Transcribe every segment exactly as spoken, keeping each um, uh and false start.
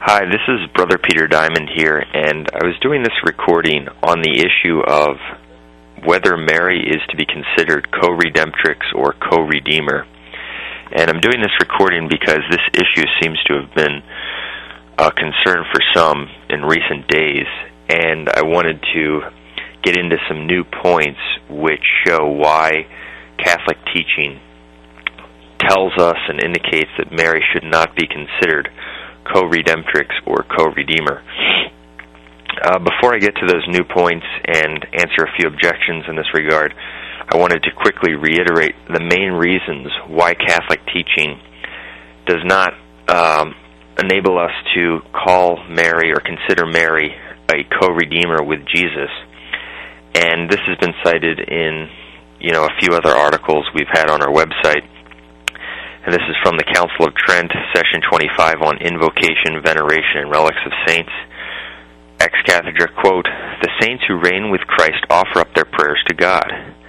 Hi, this is Brother Peter Diamond here, and I was doing this recording on the issue of whether Mary is to be considered co-redemptrix or co-redeemer. And I'm doing this recording because this issue seems to have been a concern for some in recent days, and I wanted to get into some new points which show why Catholic teaching tells us and indicates that Mary should not be considered co-redemptrix or co-redeemer. Uh, before I get to those new points and answer a few objections in this regard, I wanted to quickly reiterate the main reasons why Catholic teaching does not um, enable us to call Mary or consider Mary a co-redeemer with Jesus. And this has been cited in, you know, a few other articles we've had on our website. And this is from the Council of Trent, Session twenty-five on Invocation, Veneration, and Relics of Saints. Ex cathedra, quote, "The saints who reign with Christ offer up their prayers to God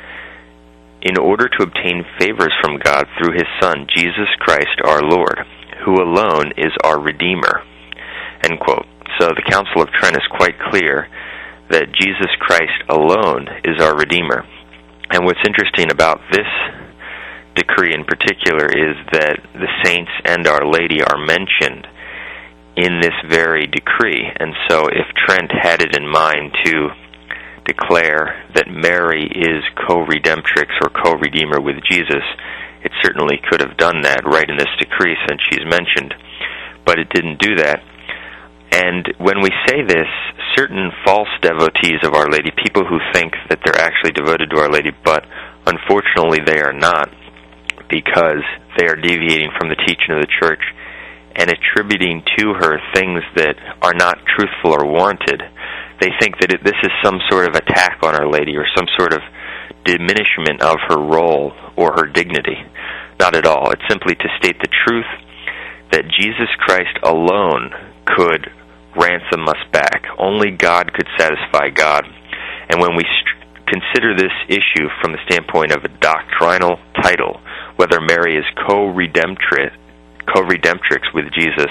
in order to obtain favors from God through His Son, Jesus Christ our Lord, who alone is our Redeemer." End quote. So the Council of Trent is quite clear that Jesus Christ alone is our Redeemer. And what's interesting about this decree in particular is that the saints and Our Lady are mentioned in this very decree. And so if Trent had it in mind to declare that Mary is co-redemptrix or co-redeemer with Jesus, it certainly could have done that right in this decree since she's mentioned. But it didn't do that. And when we say this, certain false devotees of Our Lady, people who think that they're actually devoted to Our Lady, but unfortunately they are not, because they are deviating from the teaching of the Church and attributing to her things that are not truthful or warranted. They think that it, this is some sort of attack on Our Lady or some sort of diminishment of her role or her dignity. Not at all. It's simply to state the truth that Jesus Christ alone could ransom us back. Only God could satisfy God. And when we st- consider this issue from the standpoint of a doctrinal title, whether Mary is co-redemptrix, co-redemptrix with Jesus,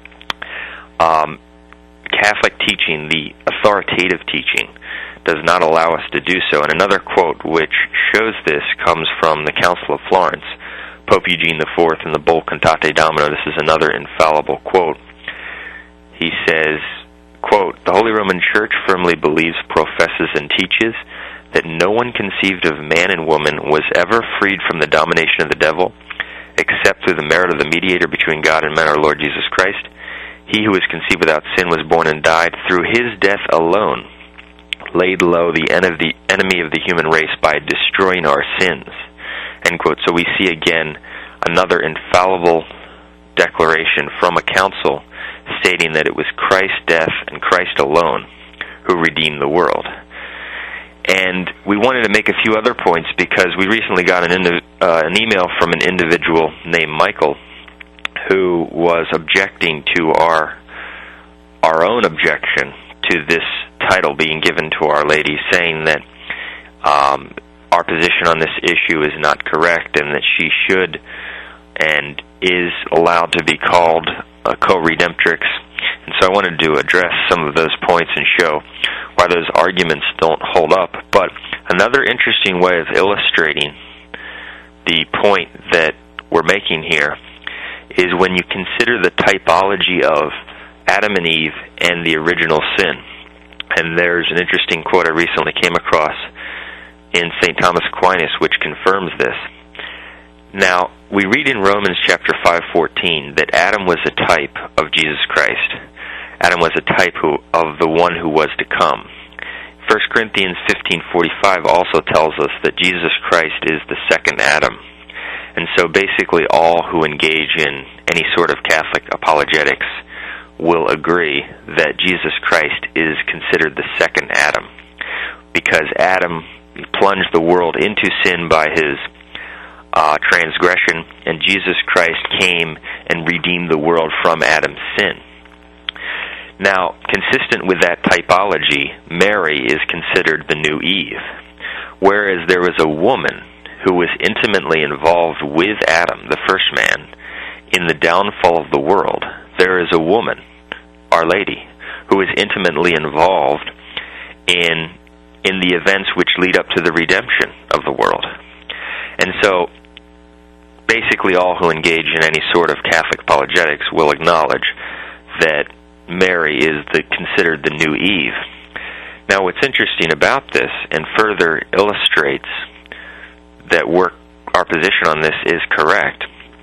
um, Catholic teaching, the authoritative teaching, does not allow us to do so. And another quote which shows this comes from the Council of Florence, Pope Eugene the Fourth in the Bull Cantate Domino. This is another infallible quote. He says, quote, "The Holy Roman Church firmly believes, professes, and teaches that no one conceived of man and woman was ever freed from the domination of the devil, except through the merit of the mediator between God and man, our Lord Jesus Christ. He who was conceived without sin was born and died through his death alone, laid low the enemy of the human race by destroying our sins." End quote. So we see again another infallible declaration from a council stating that it was Christ's death and Christ alone who redeemed the world. And we wanted to make a few other points because we recently got an, indiv- uh, an email from an individual named Michael who was objecting to our our own objection to this title being given to Our Lady, saying that um, our position on this issue is not correct and that she should and is allowed to be called a co-redemptrix. And so I wanted to address some of those points and show why those arguments don't hold up. But another interesting way of illustrating the point that we're making here is when you consider the typology of Adam and Eve and the original sin. And there's an interesting quote I recently came across in Saint Thomas Aquinas which confirms this. Now, we read in Romans chapter five fourteen that Adam was a type of Jesus Christ. Adam was a type who, of the one who was to come. First Corinthians fifteen forty-five also tells us that Jesus Christ is the second Adam. And so basically all who engage in any sort of Catholic apologetics will agree that Jesus Christ is considered the second Adam, because Adam plunged the world into sin by his uh, transgression, and Jesus Christ came and redeemed the world from Adam's sin. Now, consistent with that typology, Mary is considered the new Eve, whereas there was a woman who was intimately involved with Adam, the first man, in the downfall of the world. There is a woman Our Lady, who is intimately involved in in the events which lead up to the redemption of the world. And so, basically all who engage in any sort of Catholic apologetics will acknowledge that Mary is the, considered the new Eve. Now, what's interesting about this, and further illustrates that we're, our position on this is correct,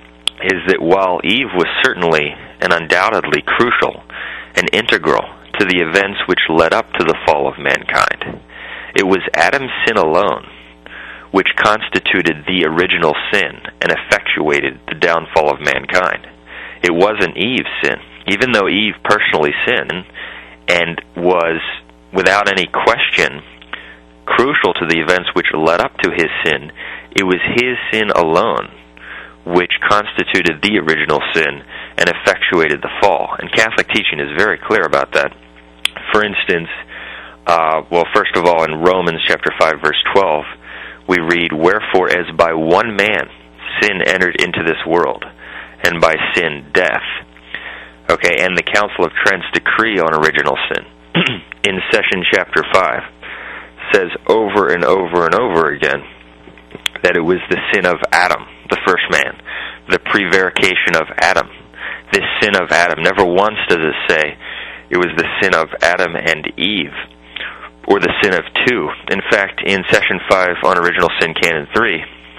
is that while Eve was certainly and undoubtedly crucial and integral to the events which led up to the fall of mankind, it was Adam's sin alone which constituted the original sin and effectuated the downfall of mankind. It wasn't Eve's sin. Even though Eve personally sinned and was, without any question, crucial to the events which led up to his sin, it was his sin alone which constituted the original sin and effectuated the fall. And Catholic teaching is very clear about that. For instance, uh, well, first of all, in Romans chapter five, verse twelve, we read, "Wherefore, as by one man sin entered into this world, and by sin death." Okay, and the Council of Trent's decree on original sin in Session chapter five says over and over and over again that it was the sin of Adam, the first man, the prevarication of Adam. This sin of Adam, never once does it say it was the sin of Adam and Eve, or the sin of two. In fact, in Session five on Original Sin Canon three,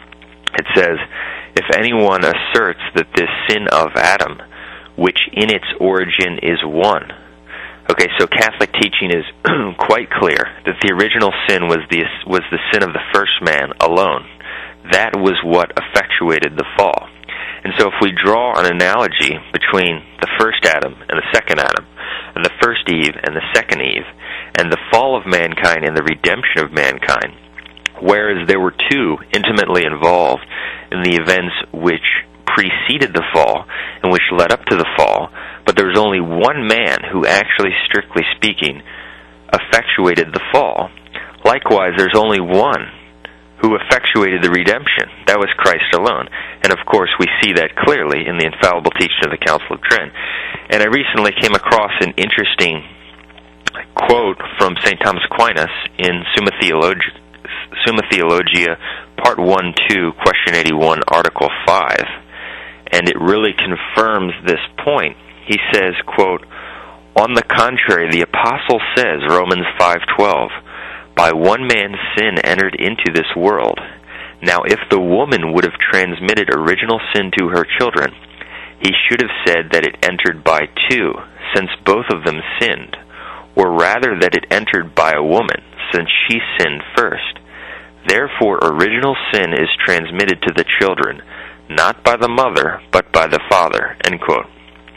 it says, "If anyone asserts that this sin of Adam, which in its origin is one." Okay, so Catholic teaching is quite clear that the original sin was the, was the sin of the first man alone. That was what effectuated the fall. And so if we draw an analogy between the first Adam and the second Adam, and the first Eve and the second Eve, and the fall of mankind and the redemption of mankind, whereas there were two intimately involved in the events which preceded the fall and which led up to the fall, but there was only one man who actually, strictly speaking, effectuated the fall. Likewise, there's only one who effectuated the redemption. That was Christ alone. And of course, we see that clearly in the infallible teaching of the Council of Trent. And I recently came across an interesting quote from Saint Thomas Aquinas in Summa Theologia, Summa Theologia Part one two, Question eighty-one, Article five. And it really confirms this point. He says, quote, "On the contrary, the Apostle says, Romans five twelve, by one man's sin entered into this world. Now if the woman would have transmitted original sin to her children, he should have said that it entered by two, since both of them sinned, or rather that it entered by a woman, since she sinned first. Therefore original sin is transmitted to the children, not by the mother, but by the father." End quote.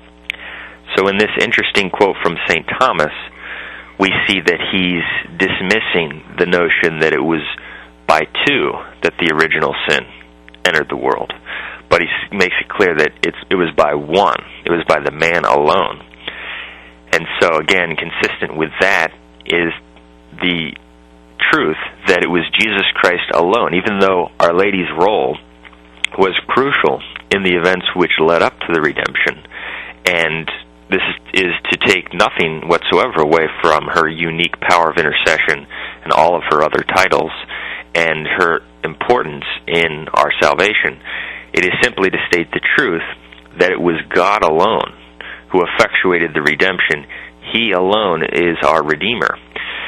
So in this interesting quote from Saint Thomas, we see that he's dismissing the notion that it was by two that the original sin entered the world. But he makes it clear that it's, it was by one. It was by the man alone. And so, again, consistent with that is the truth that it was Jesus Christ alone, even though Our Lady's role was crucial in the events which led up to the redemption. And this is to take nothing whatsoever away from her unique power of intercession and all of her other titles and her importance in our salvation. It is simply to state the truth that it was God alone who effectuated the redemption. He alone is our Redeemer.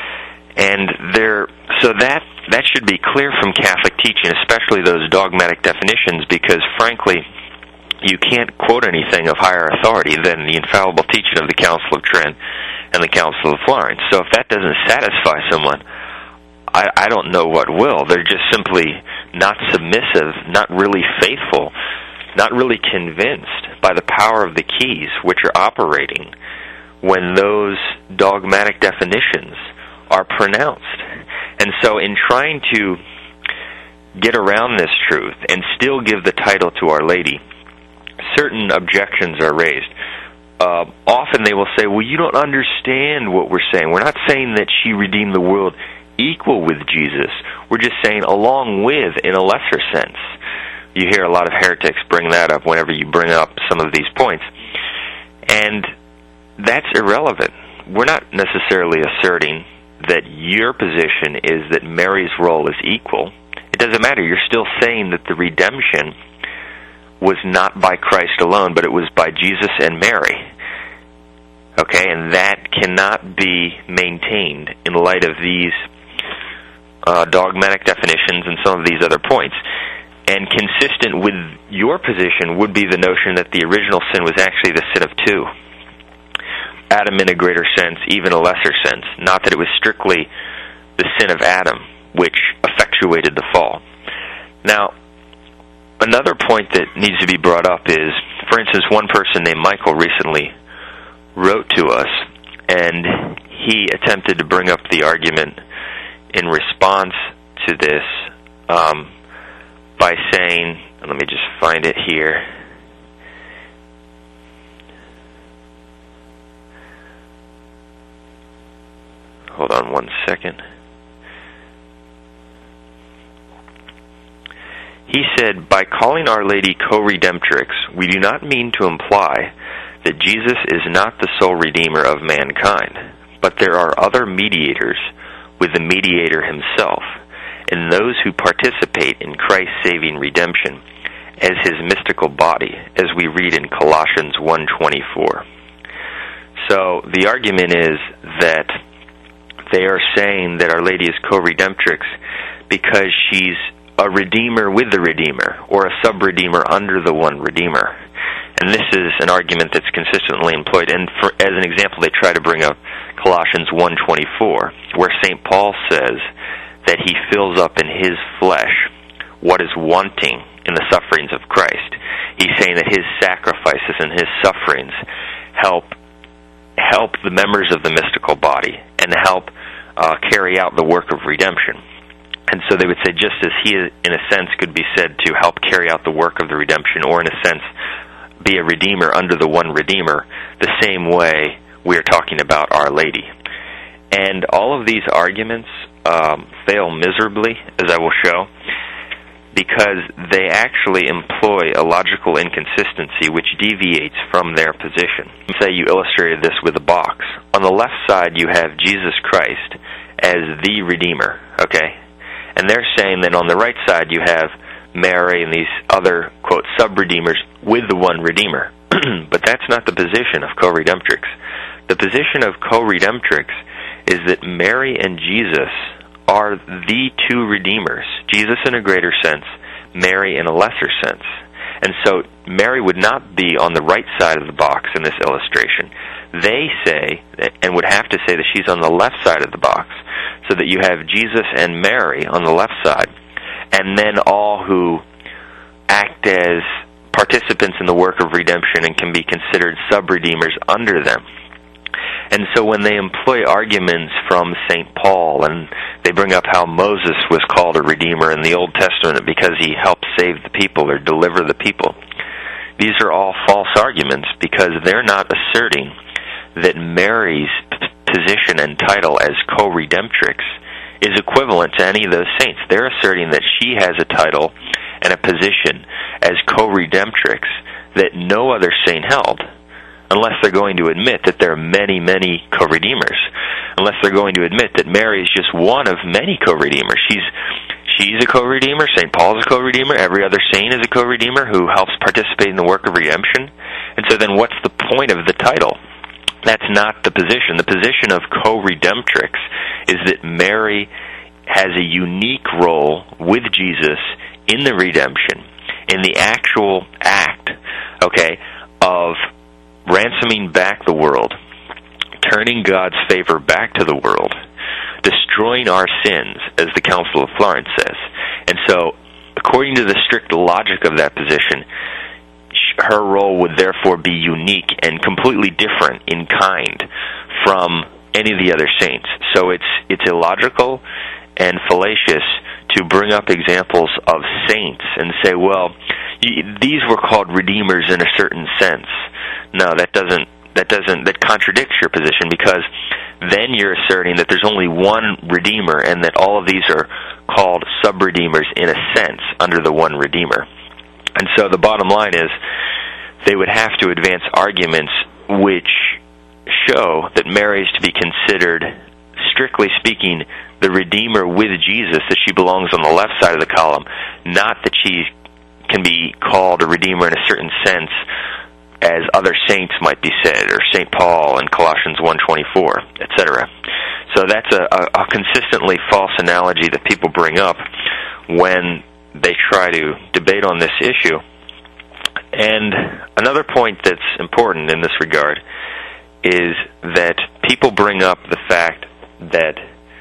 And there, so that that should be clear from Catholic teaching, especially those dogmatic definitions, because frankly, you can't quote anything of higher authority than the infallible teaching of the Council of Trent and the Council of Florence. So if that doesn't satisfy someone, I, I don't know what will. They're just simply not submissive, not really faithful, not really convinced by the power of the keys which are operating when those dogmatic definitions are pronounced. And so in trying to get around this truth and still give the title to Our Lady, certain objections are raised. Uh, often they will say, well, you don't understand what we're saying. We're not saying that she redeemed the world equal with Jesus. We're just saying along with in a lesser sense. You hear a lot of heretics bring that up whenever you bring up some of these points. And that's irrelevant. We're not necessarily asserting that your position is that Mary's role is equal. It doesn't matter. You're still saying that the redemption was not by Christ alone, but it was by Jesus and Mary. Okay, and that cannot be maintained in light of these uh, dogmatic definitions and some of these other points. And consistent with your position would be the notion that the original sin was actually the sin of two. Adam in a greater sense, even a lesser sense. Not that it was strictly the sin of Adam, which effectuated the fall. Now, another point that needs to be brought up is, for instance, one person named Michael recently wrote to us, and he attempted to bring up the argument in response to this um, by saying, let me just find it here. Hold on one second. He said, by calling Our Lady co-redemptrix, we do not mean to imply that Jesus is not the sole Redeemer of mankind, but there are other mediators with the mediator himself, and those who participate in Christ's saving redemption as his mystical body, as we read in Colossians one twenty-four. So the argument is that they are saying that Our Lady is co-redemptrix because she's a redeemer with the Redeemer, or a sub-redeemer under the one Redeemer. And this is an argument that's consistently employed. And for, as an example, they try to bring up Colossians one twenty-four, where Saint Paul says that he fills up in his flesh what is wanting in the sufferings of Christ. He's saying that his sacrifices and his sufferings help help the members of the mystical body and help uh, carry out the work of redemption. And so they would say, just as he, in a sense, could be said to help carry out the work of the redemption, or in a sense, be a redeemer under the one Redeemer, the same way we are talking about Our Lady. And all of these arguments um, fail miserably, as I will show, because they actually employ a logical inconsistency which deviates from their position. Say you illustrated this with a box. On the left side, you have Jesus Christ as the Redeemer, okay? And they're saying that on the right side, you have Mary and these other, quote, sub-redeemers with the one Redeemer. But that's not the position of co-redemptrix. The position of co-redemptrix is that Mary and Jesus are the two Redeemers. Jesus in a greater sense, Mary in a lesser sense. And so Mary would not be on the right side of the box in this illustration. They say, and would have to say, that she's on the left side of the box, so that you have Jesus and Mary on the left side, and then all who act as participants in the work of redemption and can be considered sub-redeemers under them. And so when they employ arguments from Saint Paul, and they bring up how Moses was called a redeemer in the Old Testament because he helped save the people or deliver the people, these are all false arguments, because they're not asserting that Mary's position and title as co-redemptrix is equivalent to any of those saints. They're asserting that she has a title and a position as co-redemptrix that no other saint held, unless they're going to admit that there are many, many co-redeemers, unless they're going to admit that Mary is just one of many co-redeemers. She's she's a co-redeemer, Saint Paul's a co-redeemer, every other saint is a co-redeemer who helps participate in the work of redemption. And so then what's the point of the title? That's not the position. The position of co-redemptrix is that Mary has a unique role with Jesus in the redemption, in the actual act, okay, of ransoming back the world, turning God's favor back to the world, destroying our sins, as the Council of Florence says. And so, according to the strict logic of that position, her role would therefore be unique and completely different in kind from any of the other saints. So it's it's illogical and fallacious to bring up examples of saints and say, well, these were called redeemers in a certain sense. No, that doesn't that doesn't that contradicts your position, because then you're asserting that there's only one Redeemer and that all of these are called sub-redeemers in a sense under the one Redeemer. And so the bottom line is they would have to advance arguments which show that Mary is to be considered, strictly speaking, the Redeemer with Jesus, that she belongs on the left side of the column, not that she can be called a Redeemer in a certain sense as other saints might be said, or Saint Paul in Colossians one twenty-four, et cetera. So that's a, a, a consistently false analogy that people bring up when they try to debate on this issue. And another point that's important in this regard is that people bring up the fact that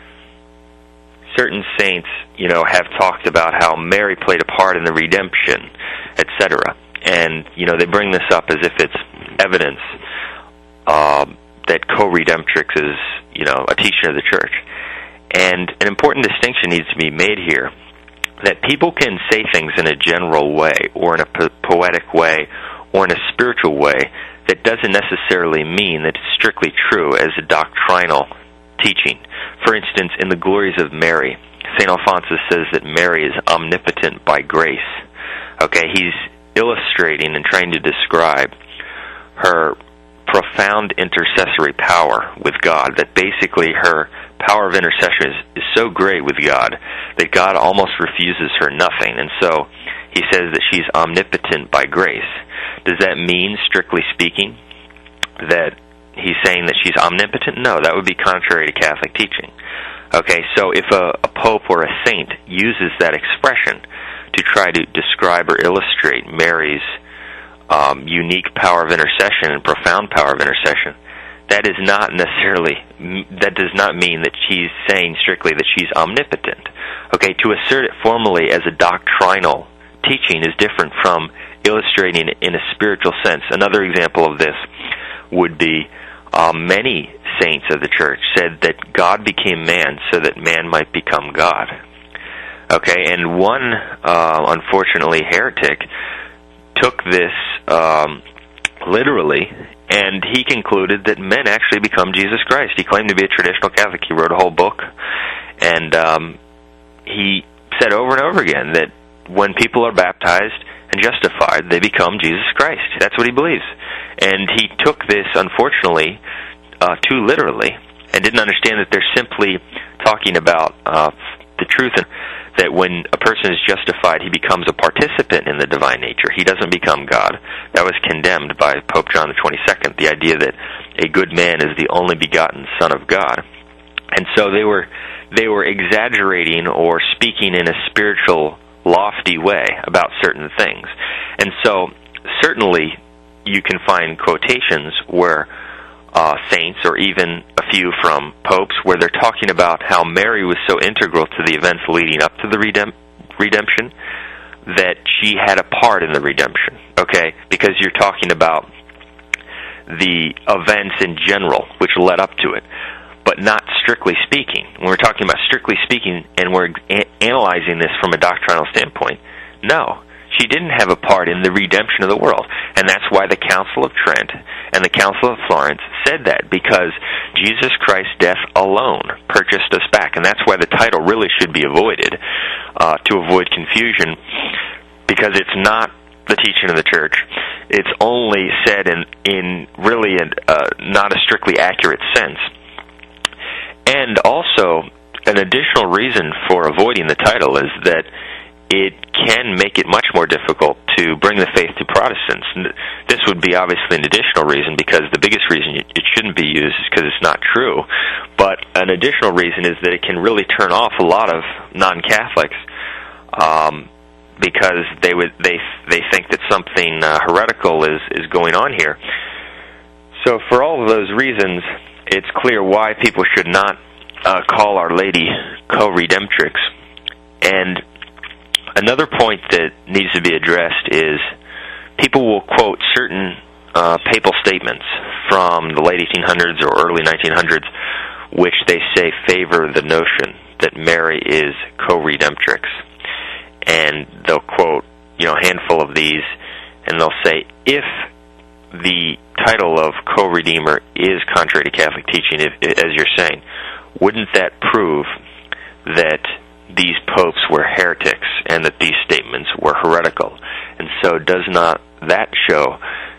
certain saints, you know, have talked about how Mary played a part in the redemption, et cetera. And, you know, they bring this up as if it's evidence uh, that co-redemptrix is, you know, a teaching of the church. And an important distinction needs to be made here, that people can say things in a general way, or in a po- poetic way, or in a spiritual way, that doesn't necessarily mean that it's strictly true as a doctrinal teaching. For instance, in the Glories of Mary, Saint Alphonsus says that Mary is omnipotent by grace. Okay, he's illustrating and trying to describe her profound intercessory power with God, that basically her power of intercession is, is so great with God that God almost refuses her nothing. And so he says that she's omnipotent by grace. Does that mean, strictly speaking, that he's saying that she's omnipotent? No, that would be contrary to Catholic teaching. Okay, so if a, a pope or a saint uses that expression to try to describe or illustrate Mary's um, unique power of intercession and profound power of intercession, that is not necessarily, that does not mean that she's saying strictly that she's omnipotent. Okay, to assert it formally as a doctrinal teaching is different from illustrating it in a spiritual sense. Another example of this would be uh, many saints of the church said that God became man so that man might become God. Okay, and one, uh, unfortunately, heretic took this um, literally, and he concluded that men actually become Jesus Christ. He claimed to be a traditional Catholic. He wrote a whole book, and um, he said over and over again that when people are baptized and justified, they become Jesus Christ. That's what he believes. And he took this, unfortunately, uh, too literally, and didn't understand that they're simply talking about uh, the truth, and that when a person is justified, he becomes a participant in the divine nature. He doesn't become God. That was condemned by Pope John the twenty-second, the idea that a good man is the only begotten Son of God. And so they were they were exaggerating or speaking in a spiritual, lofty way about certain things. And so certainly you can find quotations where uh, saints, or even a few from popes, where they're talking about how Mary was so integral to the events leading up to the redemp- redemption that she had a part in the redemption, okay? Because you're talking about the events in general which led up to it, but not strictly speaking. When we're talking about strictly speaking and we're a- analyzing this from a doctrinal standpoint, no, she didn't have a part in the redemption of the world. And that's why the Council of Trent and the Council of Florence said that, because Jesus Christ's death alone purchased us back. And that's why the title really should be avoided, uh, to avoid confusion, because it's not the teaching of the Church. It's only said in, in really a, uh, not a strictly accurate sense. And also, an additional reason for avoiding the title is that it can make it much more difficult to bring the faith to Protestants. This would be obviously an additional reason, because the biggest reason it shouldn't be used is because it's not true. But an additional reason is that it can really turn off a lot of non-Catholics, um, because they would they they think that something uh, heretical is, is going on here. So for all of those reasons, it's clear why people should not uh, call Our Lady co-redemptrix. And another point that needs to be addressed is people will quote certain uh, papal statements from the late eighteen hundreds or early nineteen hundreds, which they say favor the notion that Mary is co-redemptrix. And they'll quote, you know, a handful of these, and they'll say, if the title of co-redeemer is contrary to Catholic teaching, if, as you're saying, wouldn't that prove that these popes were heretics and that these statements were heretical? And so does not that show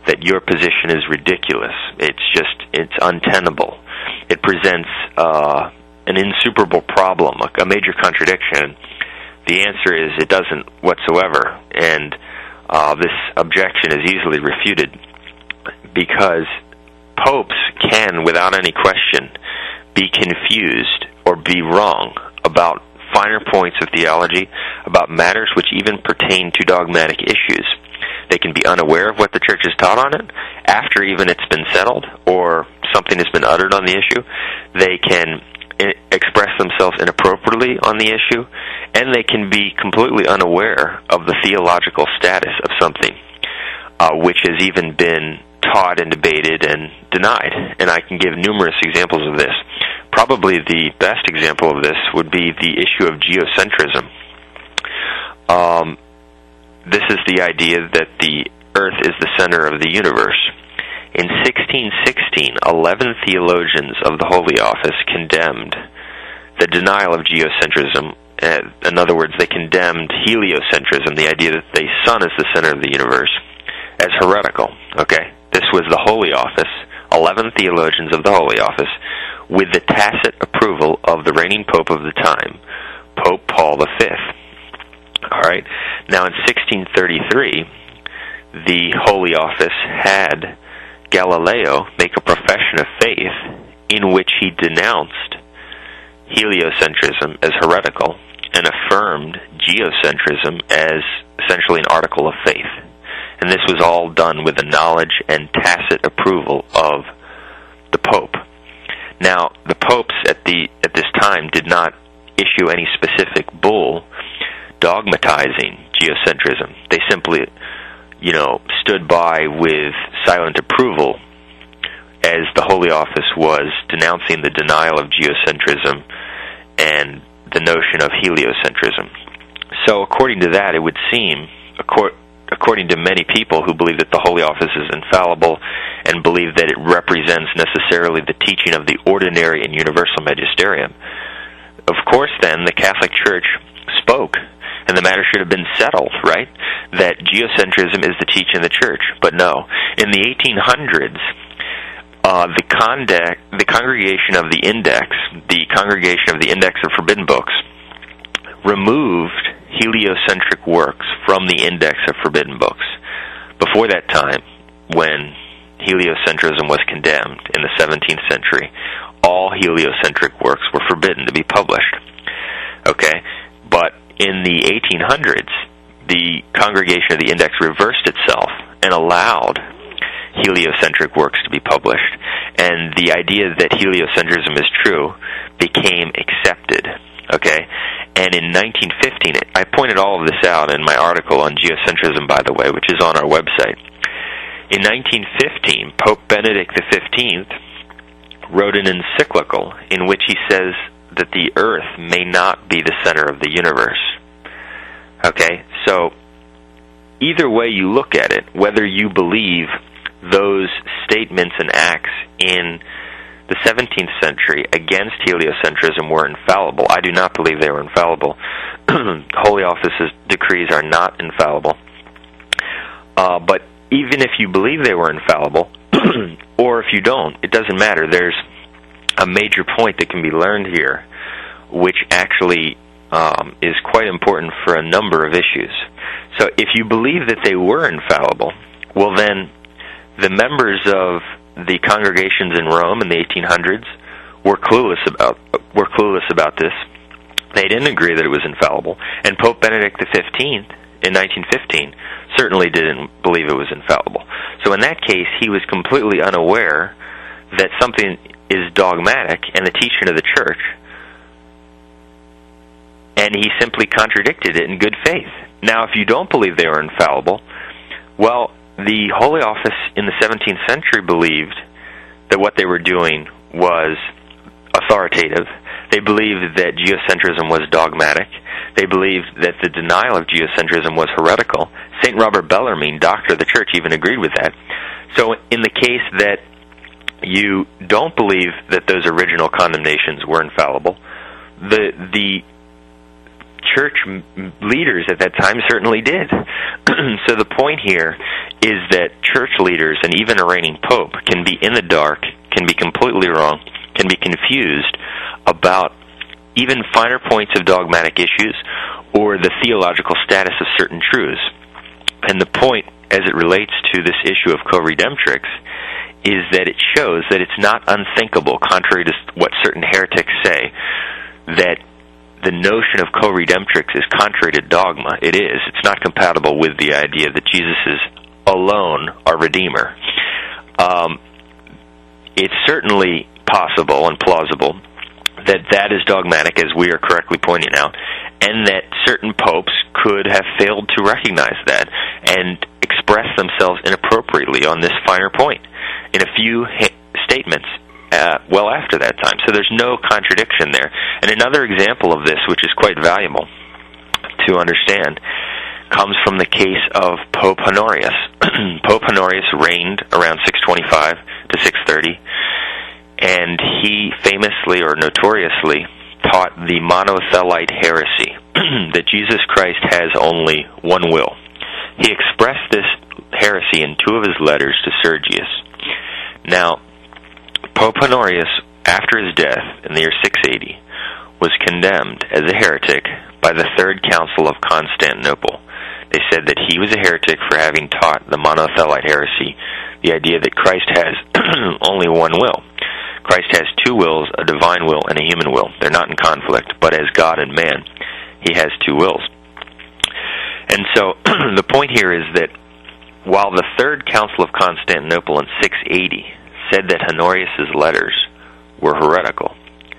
that your position is ridiculous. It's just, it's untenable. It presents uh, an insuperable problem, a, a major contradiction. The answer is it doesn't whatsoever, and uh, this objection is easily refuted because popes can, without any question, be confused or be wrong about finer points of theology, about matters which even pertain to dogmatic issues. They can be unaware of what the church has taught on it after even it's been settled or something has been uttered on the issue. They can I- express themselves inappropriately on the issue, and they can be completely unaware of the theological status of something, uh, which has even been taught and debated and denied. And I can give numerous examples of this. Probably the best example of this would be the issue of geocentrism. Um, this is the idea that the Earth is the center of the universe. In sixteen sixteen, eleven theologians of the Holy Office condemned the denial of geocentrism. In other words, they condemned heliocentrism, the idea that the sun is the center of the universe, as heretical. Okay, this was the Holy Office, eleven theologians of the Holy Office, with the tacit approval of the reigning pope of the time, Pope Paul the Fifth. All right. Now, in sixteen thirty-three, the Holy Office had Galileo make a profession of faith in which he denounced heliocentrism as heretical and affirmed geocentrism as essentially an article of faith. And this was all done with the knowledge and tacit approval of the Pope. Now, the popes at the at this time did not issue any specific bull dogmatizing geocentrism. They simply, you know, stood by with silent approval as the Holy Office was denouncing the denial of geocentrism and the notion of heliocentrism. So according to that, it would seem, according to many people who believe that the Holy Office is infallible and believe that it represents necessarily the teaching of the ordinary and universal magisterium, of course then the Catholic Church spoke, and the matter should have been settled, right? That geocentrism is the teaching of the Church. But no. In the eighteen hundreds, uh, the, conde- the Congregation of the Index, the Congregation of the Index of Forbidden Books, removed heliocentric works from the Index of Forbidden Books. Before that time, when heliocentrism was condemned in the seventeenth century, all heliocentric works were forbidden to be published. Okay? But in the eighteen hundreds, the Congregation of the Index reversed itself and allowed heliocentric works to be published. And the idea that heliocentrism is true became accepted. Okay? And in nineteen fifteen, I pointed all of this out in my article on geocentrism, by the way, which is on our website. In nineteen fifteen, Pope Benedict the fifteenth wrote an encyclical in which he says that the Earth may not be the center of the universe. Okay, so either way you look at it, whether you believe those statements and acts in the seventeenth century against heliocentrism were infallible, I do not believe they were infallible. Holy Office's decrees are not infallible. Uh, but even if you believe they were infallible, or if you don't, it doesn't matter. There's a major point that can be learned here, which actually um, is quite important for a number of issues. So if you believe that they were infallible, well then the members of the congregations in Rome in the eighteen hundreds were clueless about were clueless about this. They didn't agree that it was infallible, and Pope Benedict the fifteenth in nineteen fifteen certainly didn't believe it was infallible. So in that case, he was completely unaware that something is dogmatic and the teaching of the Church, and he simply contradicted it in good faith. Now, if you don't believe they were infallible, well, the Holy Office in the seventeenth century believed that what they were doing was authoritative. They believed that geocentrism was dogmatic. They believed that the denial of geocentrism was heretical. Saint Robert Bellarmine, doctor of the Church, even agreed with that. So in the case that you don't believe that those original condemnations were infallible, the the church m- leaders at that time certainly did. So the point here is that church leaders and even a reigning pope can be in the dark, can be completely wrong, can be confused about even finer points of dogmatic issues or the theological status of certain truths. And the point, as it relates to this issue of co-redemptrix, is that it shows that it's not unthinkable, contrary to what certain heretics say, that the notion of co-redemptrix is contrary to dogma. It is. It's not compatible with the idea that Jesus is alone our Redeemer. Um, it's certainly possible and plausible that that is dogmatic, as we are correctly pointing out, and that certain popes could have failed to recognize that and express themselves inappropriately on this finer point in a few ha- statements uh, well after that time. So there's no contradiction there. And another example of this, which is quite valuable to understand, comes from the case of Pope Honorius. Pope Honorius reigned around six twenty-five to six thirty, and he famously or notoriously taught the monothelite heresy, that Jesus Christ has only one will. He expressed this heresy in two of his letters to Sergius. Now, Pope Honorius, after his death in the year six eighty, was condemned as a heretic by the Third Council of Constantinople. They said that he was a heretic for having taught the monothelite heresy, the idea that Christ has only one will. Christ has two wills, a divine will and a human will. They're not in conflict, but as God and man, he has two wills. And so the point here is that while the Third Council of Constantinople in six eighty said that Honorius' letters were heretical,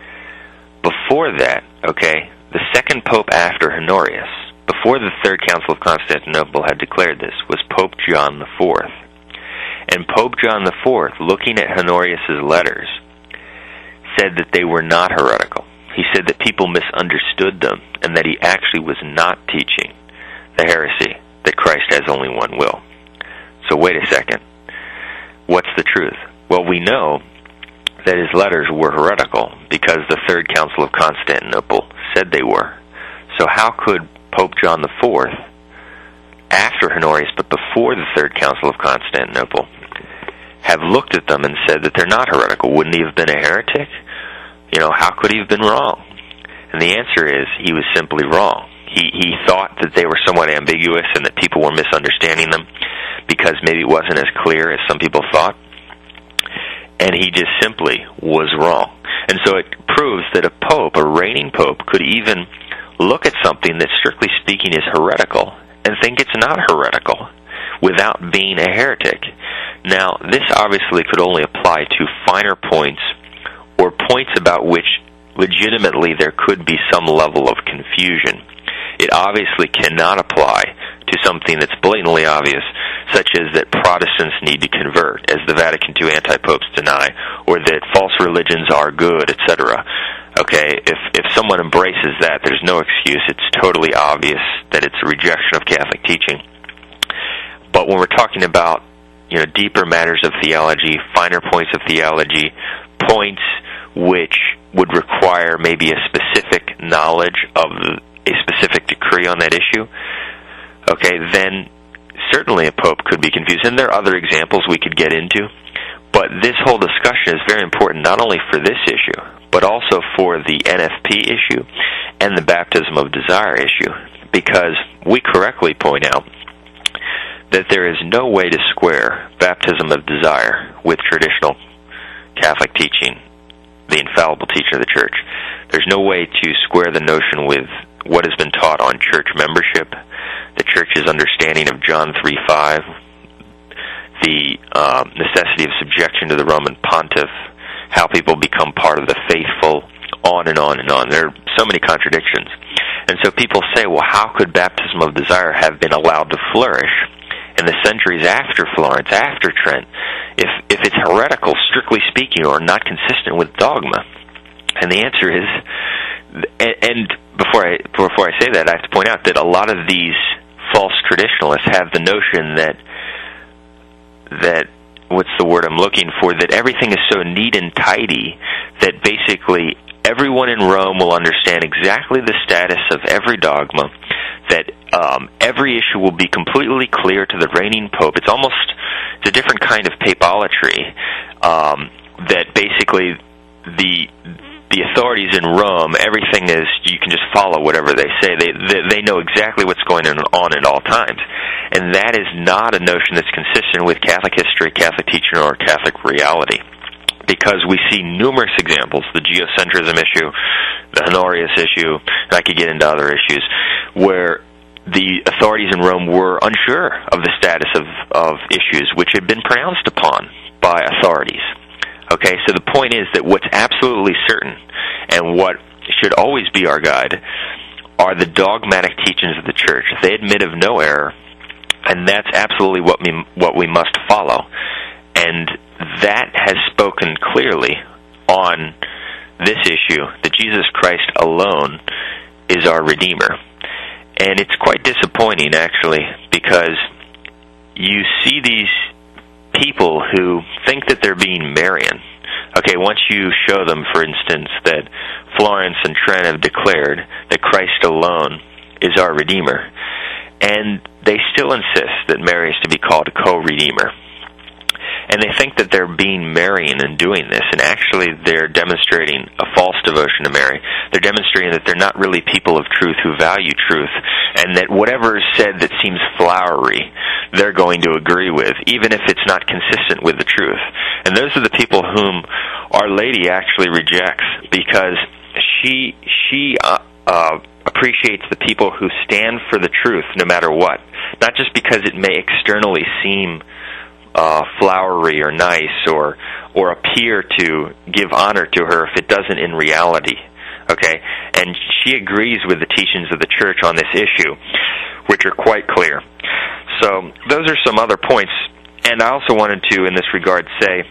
before that, okay, the second pope after Honorius, before the Third Council of Constantinople had declared this, was Pope John the Fourth. And Pope John the Fourth, looking at Honorius' letters, said that they were not heretical. He said that people misunderstood them and that he actually was not teaching the heresy that Christ has only one will. So wait a second. What's the truth? Well, we know that his letters were heretical because the Third Council of Constantinople said they were. So how could Pope John the Fourth, after Honorius but before the Third Council of Constantinople, have looked at them and said that they're not heretical? Wouldn't he have been a heretic? You know, how could he have been wrong? And the answer is he was simply wrong. He he thought that they were somewhat ambiguous and that people were misunderstanding them because maybe it wasn't as clear as some people thought. And he just simply was wrong. And so it proves that a pope, a reigning pope, could even look at something that strictly speaking is heretical and think it's not heretical without being a heretic. Now, this obviously could only apply to finer points or points about which legitimately there could be some level of confusion. It obviously cannot apply to something that's blatantly obvious, such as that Protestants need to convert, as the Vatican two anti-popes deny, or that false religions are good, et cetera. Okay, if if someone embraces that, there's no excuse. It's totally obvious that it's a rejection of Catholic teaching. But when we're talking about, you know, deeper matters of theology, finer points of theology, points which would require maybe a specific knowledge of a specific decree on that issue, okay, then certainly a pope could be confused. And there are other examples we could get into, but this whole discussion is very important not only for this issue, but also for the N F P issue and the baptism of desire issue, because we correctly point out that there is no way to square baptism of desire with traditional Catholic teaching, the infallible teaching of the Church. There's no way to square the notion with what has been taught on church membership, the Church's understanding of John three five, the um, necessity of subjection to the Roman pontiff, how people become part of the faithful, on and on and on. There are so many contradictions. And so people say, well, how could baptism of desire have been allowed to flourish in the centuries after Florence, after Trent, if if it's heretical, strictly speaking, or not consistent with dogma? And the answer is, and, and before I before I say that, I have to point out that a lot of these false traditionalists have the notion that that what's the word I'm looking for? That everything is so neat and tidy that basically everyone in Rome will understand exactly the status of every dogma, that um, every issue will be completely clear to the reigning pope. It's almost it's a different kind of papolatry, um, that basically the the authorities in Rome, everything is, you can just follow whatever they say. They, they they know exactly what's going on at all times. And that is not a notion that's consistent with Catholic history, Catholic teaching, or Catholic reality. Because we see numerous examples, the geocentrism issue, the Honorius issue, and I could get into other issues, where the authorities in Rome were unsure of the status of, of issues which had been pronounced upon by authorities. Okay, so the point is that what's absolutely certain, and what should always be our guide, are the dogmatic teachings of the Church. They admit of no error, and that's absolutely what we, what we must follow. And that has spoken clearly on this issue, that Jesus Christ alone is our Redeemer. And it's quite disappointing, actually, because you see these people who think that they're being Marian. Okay, once you show them, for instance, that Florence and Trent have declared that Christ alone is our Redeemer, and they still insist that Mary is to be called a co-redeemer. And they think that they're being Marian in doing this, and actually they're demonstrating a false devotion to Mary. They're demonstrating that they're not really people of truth who value truth, and that whatever is said that seems flowery, they're going to agree with, even if it's not consistent with the truth. And those are the people whom Our Lady actually rejects, because she she uh, uh, appreciates the people who stand for the truth no matter what, not just because it may externally seem Uh, flowery or nice, or or appear to give honor to her if it doesn't in reality. Okay, and she agrees with the teachings of the Church on this issue, which are quite clear. So those are some other points, and I also wanted to, in this regard, say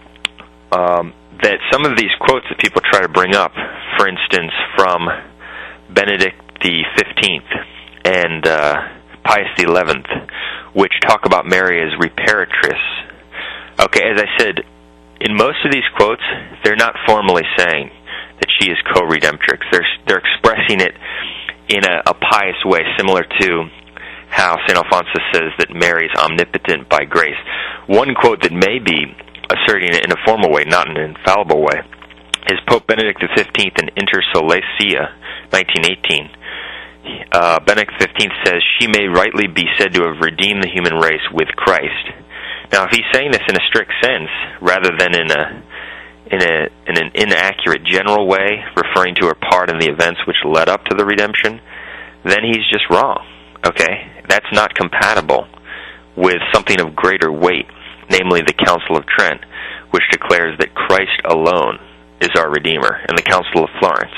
um, that some of these quotes that people try to bring up, for instance, from Benedict the fifteenth and uh, Pius the eleventh, which talk about Mary as reparatrix. Okay, as I said, in most of these quotes, they're not formally saying that she is co-redemptrix. They're, they're expressing it in a, a pious way, similar to how Saint Alphonsus says that Mary is omnipotent by grace. One quote that may be asserting it in a formal way, not in an infallible way, is Pope Benedict the fifteenth in Inter Solesia, nineteen eighteen. Uh, Benedict the fifteenth says, she may rightly be said to have redeemed the human race with Christ. Now, if he's saying this in a strict sense, rather than in a in a in an inaccurate general way, referring to her part in the events which led up to the redemption, then he's just wrong. Okay? That's not compatible with something of greater weight, namely the Council of Trent, which declares that Christ alone is our Redeemer, and the Council of Florence.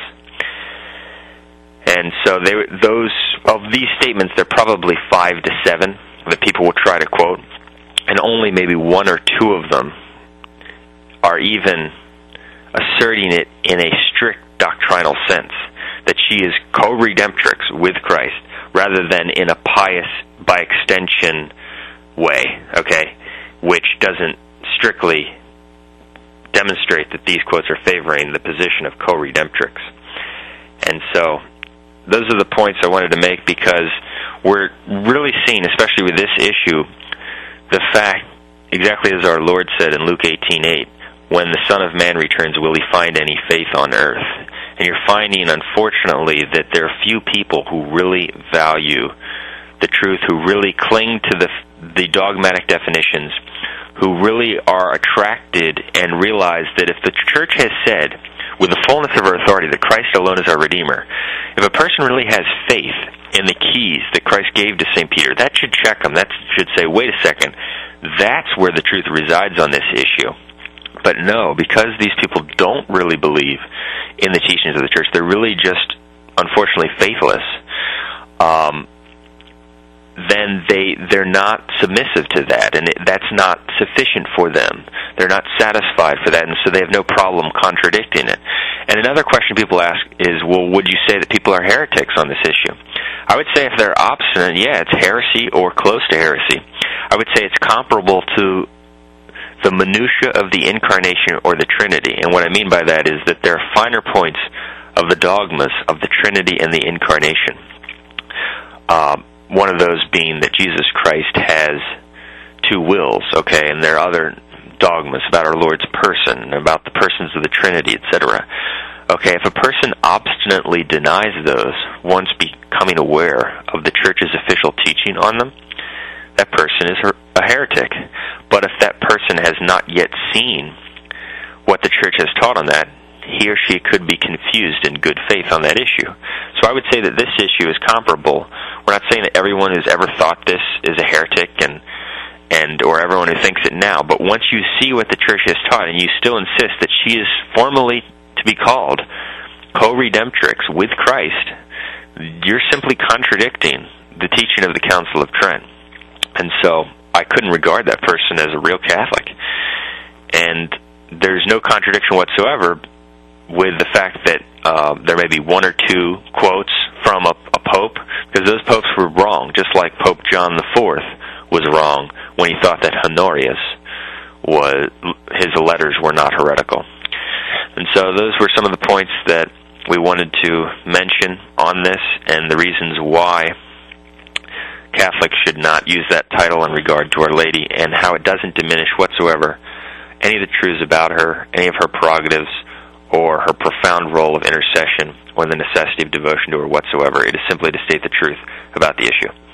And so they, those of these statements, there are probably five to seven that people will try to quote, and only maybe one or two of them are even asserting it in a strict doctrinal sense, that she is co-redemptrix with Christ, rather than in a pious, by extension way, okay, which doesn't strictly demonstrate that these quotes are favoring the position of co-redemptrix. And so those are the points I wanted to make, because we're really seeing, especially with this issue, the fact, exactly as our Lord said in Luke eighteen eight, when the Son of Man returns, will he find any faith on earth? And you're finding, unfortunately, that there are few people who really value the truth, who really cling to the the dogmatic definitions, who really are attracted and realize that if the Church has said, with the fullness of her authority, that Christ alone is our Redeemer, if a person really has faith in the keys that Christ gave to Saint Peter, that should check them. That should say, wait a second, that's where the truth resides on this issue. But no, because these people don't really believe in the teachings of the Church, they're really just, unfortunately, faithless, um, then they, they're not submissive to that, and it, that's not sufficient for them. They're not satisfied for that, and so they have no problem contradicting it. And another question people ask is, well, would you say that people are heretics on this issue? I would say if they're obstinate, yeah, it's heresy or close to heresy. I would say it's comparable to the minutia of the Incarnation or the Trinity. And what I mean by that is that there are finer points of the dogmas of the Trinity and the Incarnation. Uh, one of those being that Jesus Christ has two wills, okay, and there are other dogmas about our Lord's person, about the persons of the Trinity, et cetera. Okay, if a person obstinately denies those, once becoming aware of the Church's official teaching on them, that person is a heretic. But if that person has not yet seen what the Church has taught on that, he or she could be confused in good faith on that issue. So I would say that this issue is comparable. We're not saying that everyone who's ever thought this is a heretic and and or everyone who thinks it now, but once you see what the Church has taught and you still insist that she is formally to be called co-redemptrix with Christ, you're simply contradicting the teaching of the Council of Trent. And so I couldn't regard that person as a real Catholic. And there's no contradiction whatsoever with the fact that uh, there may be one or two quotes from a, a pope, because those popes were wrong, just like Pope John the Fourth was wrong when he thought that Honorius was, his letters were not heretical. And so those were some of the points that we wanted to mention on this, and the reasons why Catholics should not use that title in regard to Our Lady, and how it doesn't diminish whatsoever any of the truths about her, any of her prerogatives, or her profound role of intercession or the necessity of devotion to her whatsoever. It is simply to state the truth about the issue.